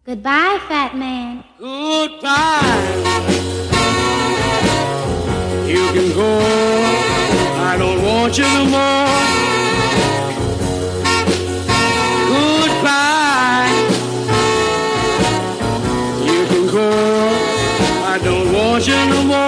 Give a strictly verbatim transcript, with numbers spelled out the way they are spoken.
Goodbye, fat man. Goodbye. You can go. I don't want you no more. Goodbye. You can go. I don't want you no more.